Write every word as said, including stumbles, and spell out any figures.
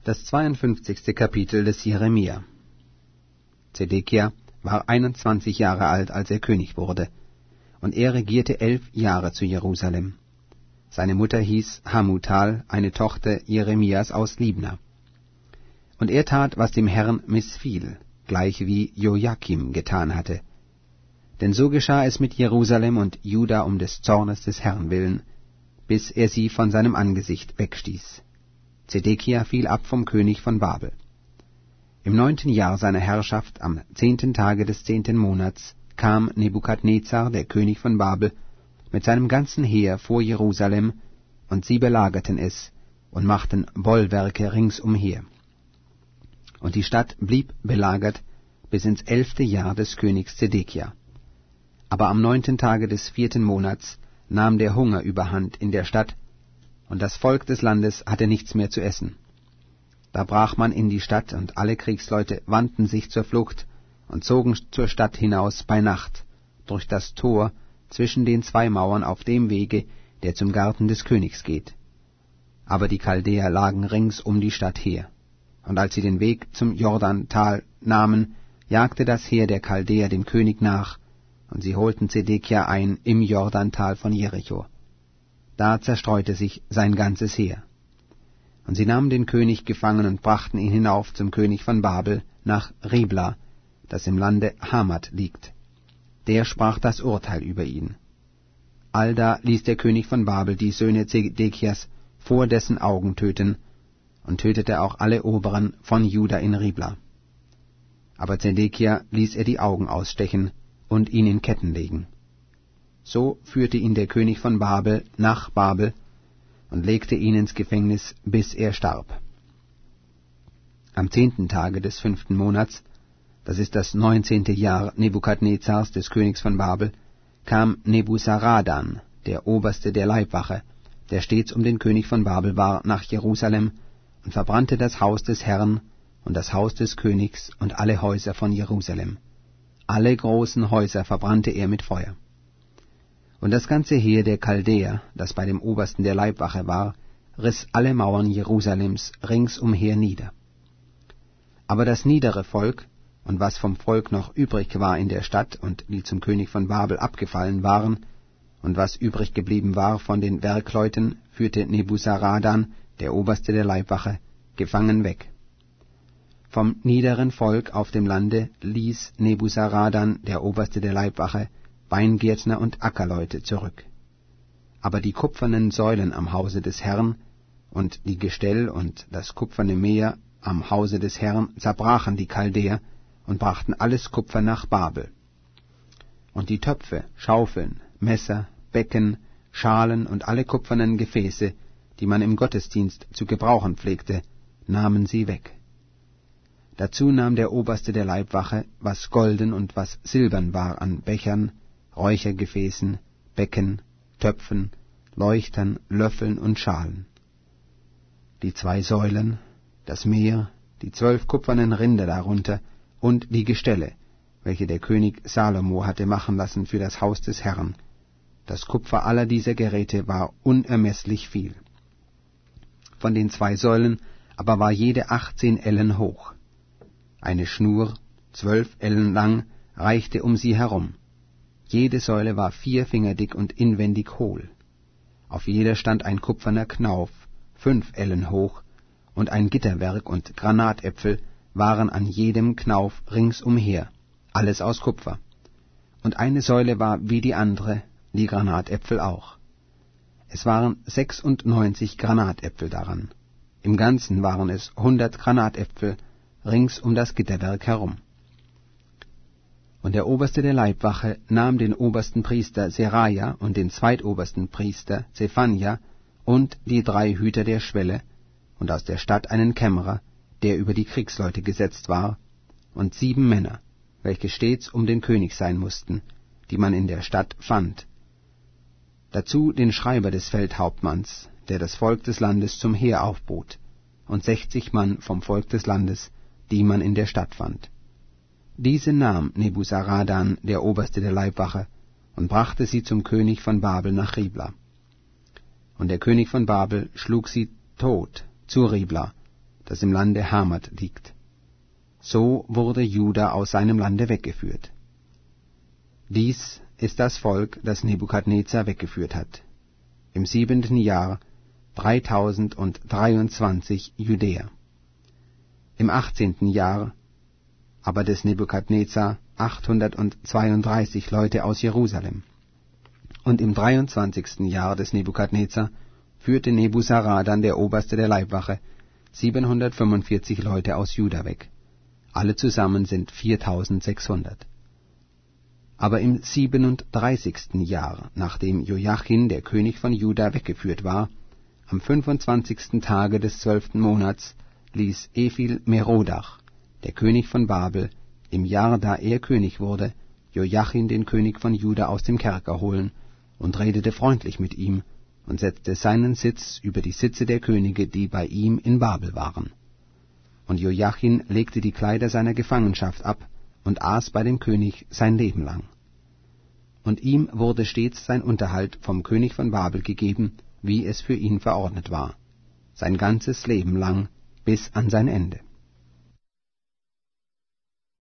Das zweiundfünfzigste Kapitel des Jeremia. Zedekia war einundzwanzig Jahre alt, als er König wurde, und er regierte elf Jahre zu Jerusalem. Seine Mutter hieß Hamutal, eine Tochter Jeremias aus Libna. Und er tat, was dem Herrn missfiel, gleich wie Joachim getan hatte. Denn so geschah es mit Jerusalem und Juda um des Zornes des Herrn willen, bis er sie von seinem Angesicht wegstieß. Zedekia fiel ab vom König von Babel. Im neunten Jahr seiner Herrschaft, am zehnten Tage des zehnten Monats, kam Nebukadnezar, der König von Babel, mit seinem ganzen Heer vor Jerusalem, und sie belagerten es und machten Bollwerke ringsumher. Und die Stadt blieb belagert bis ins elfte Jahr des Königs Zedekia. Aber am neunten Tage des vierten Monats nahm der Hunger überhand in der Stadt, und das Volk des Landes hatte nichts mehr zu essen. Da brach man in die Stadt, und alle Kriegsleute wandten sich zur Flucht und zogen zur Stadt hinaus bei Nacht, durch das Tor zwischen den zwei Mauern auf dem Wege, der zum Garten des Königs geht. Aber die Chaldäer lagen rings um die Stadt her. Und als sie den Weg zum Jordantal nahmen, jagte das Heer der Chaldäer dem König nach, und sie holten Zedekia ein im Jordantal von Jericho. Da zerstreute sich sein ganzes Heer. Und sie nahmen den König gefangen und brachten ihn hinauf zum König von Babel nach Ribla, das im Lande Hamat liegt. Der sprach das Urteil über ihn. Allda ließ der König von Babel die Söhne Zedekias vor dessen Augen töten, und tötete auch alle Oberen von Juda in Ribla. Aber Zedekia ließ er die Augen ausstechen und ihn in Ketten legen. So führte ihn der König von Babel nach Babel und legte ihn ins Gefängnis, bis er starb. Am zehnten Tage des fünften Monats, das ist das neunzehnte Jahr Nebukadnezars, des Königs von Babel, kam Nebuzaradan, der Oberste der Leibwache, der stets um den König von Babel war, nach Jerusalem und verbrannte das Haus des Herrn und das Haus des Königs und alle Häuser von Jerusalem. Alle großen Häuser verbrannte er mit Feuer. Und das ganze Heer der Chaldäer, das bei dem Obersten der Leibwache war, riss alle Mauern Jerusalems ringsumher nieder. Aber das niedere Volk, und was vom Volk noch übrig war in der Stadt und die zum König von Babel abgefallen waren, und was übrig geblieben war von den Werkleuten, führte Nebuzaradan, der Oberste der Leibwache, gefangen weg. Vom niederen Volk auf dem Lande ließ Nebuzaradan, der Oberste der Leibwache, Weingärtner und Ackerleute zurück. Aber die kupfernen Säulen am Hause des Herrn und die Gestell und das kupferne Meer am Hause des Herrn zerbrachen die Chaldäer und brachten alles Kupfer nach Babel. Und die Töpfe, Schaufeln, Messer, Becken, Schalen und alle kupfernen Gefäße, die man im Gottesdienst zu gebrauchen pflegte, nahmen sie weg. Dazu nahm der Oberste der Leibwache, was golden und was silbern war an Bechern, Räuchergefäßen, Becken, Töpfen, Leuchtern, Löffeln und Schalen. Die zwei Säulen, das Meer, die zwölf kupfernen Rinder darunter und die Gestelle, welche der König Salomo hatte machen lassen für das Haus des Herrn. Das Kupfer aller dieser Geräte war unermeßlich viel. Von den zwei Säulen aber war jede achtzehn Ellen hoch. Eine Schnur, zwölf Ellen lang, reichte um sie herum. Jede Säule war vier Finger dick und inwendig hohl. Auf jeder stand ein kupferner Knauf, fünf Ellen hoch, und ein Gitterwerk und Granatäpfel waren an jedem Knauf ringsumher, alles aus Kupfer. Und eine Säule war wie die andere, die Granatäpfel auch. Es waren sechsundneunzig Granatäpfel daran. Im Ganzen waren es hundert Granatäpfel rings um das Gitterwerk herum. Und der Oberste der Leibwache nahm den obersten Priester Seraja und den zweitobersten Priester Zephania und die drei Hüter der Schwelle und aus der Stadt einen Kämmerer, der über die Kriegsleute gesetzt war, und sieben Männer, welche stets um den König sein mussten, die man in der Stadt fand. Dazu den Schreiber des Feldhauptmanns, der das Volk des Landes zum Heer aufbot, und sechzig Mann vom Volk des Landes, die man in der Stadt fand. Diese nahm Nebuzaradan, der Oberste der Leibwache, und brachte sie zum König von Babel nach Ribla. Und der König von Babel schlug sie tot zu Ribla das im Lande Hamat liegt. So wurde Juda aus seinem Lande weggeführt. Dies ist das Volk, das Nebukadnezar weggeführt hat. Im siebenten Jahr dreitausenddreiundzwanzig Judäer. Im achtzehnten Jahr aber des Nebukadnezar achthundertzweiunddreißig Leute aus Jerusalem. Und im dreiundzwanzigsten Jahr des Nebukadnezar führte Nebuzaradan, der Oberste der Leibwache, siebenhundertfünfundvierzig Leute aus Juda weg. Alle zusammen sind viertausendsechshundert. Aber im siebenunddreißigsten Jahr, nachdem Joachim, der König von Juda, weggeführt war, am fünfundzwanzigsten Tage des zwölften Monats, ließ Evil Merodach, der König von Babel, im Jahr, da er König wurde, Joachim, den König von Juda, aus dem Kerker holen und redete freundlich mit ihm und setzte seinen Sitz über die Sitze der Könige, die bei ihm in Babel waren. Und Joachim legte die Kleider seiner Gefangenschaft ab und aß bei dem König sein Leben lang. Und ihm wurde stets sein Unterhalt vom König von Babel gegeben, wie es für ihn verordnet war, sein ganzes Leben lang bis an sein Ende.